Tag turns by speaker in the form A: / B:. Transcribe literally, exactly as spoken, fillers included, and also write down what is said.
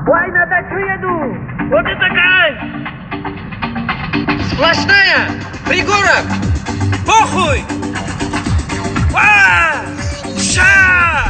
A: Łajna дачу еду!
B: Вот и такая! Сплошная! Пригорок! Похуй! Ва! Ша!